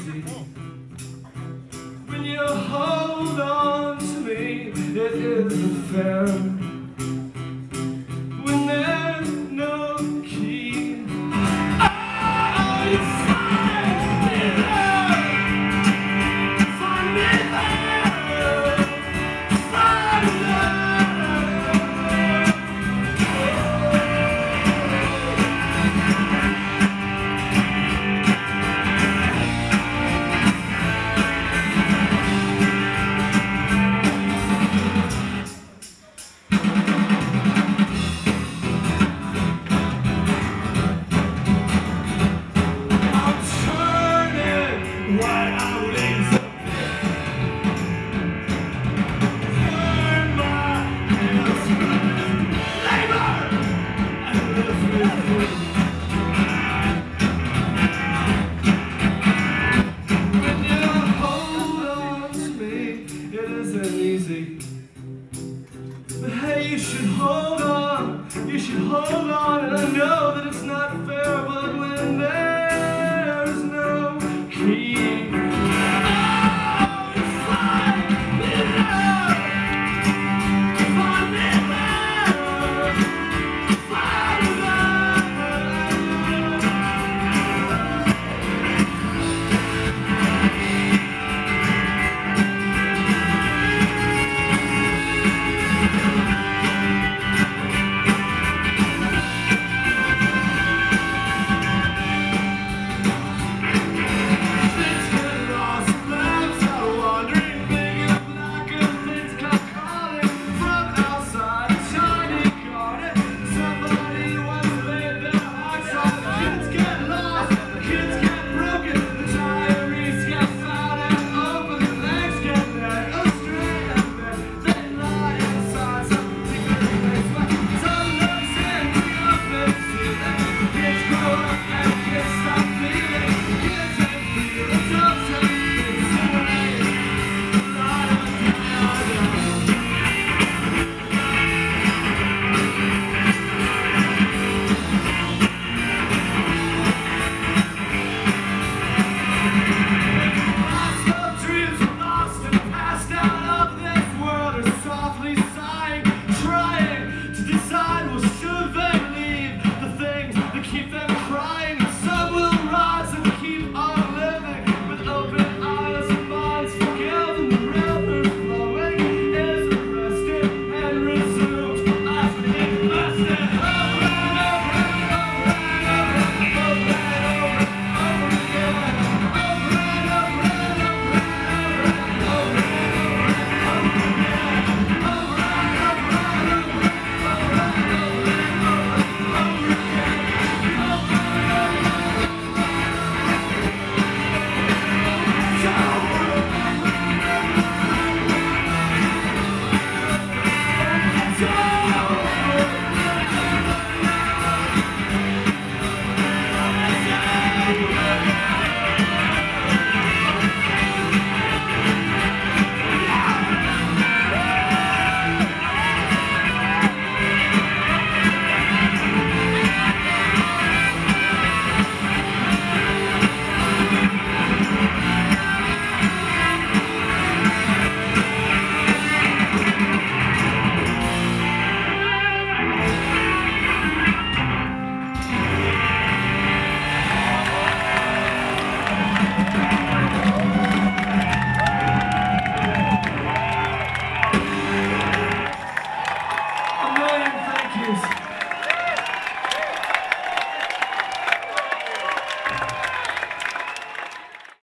easy. When you hold on to me, it isn't fair. When there's no key, oh, you find me there. Find me there. Find me there. But hey, you should hold on, and I know that it's not fair, but when there's no key, oh, you find me there, find me there, find me Thank you.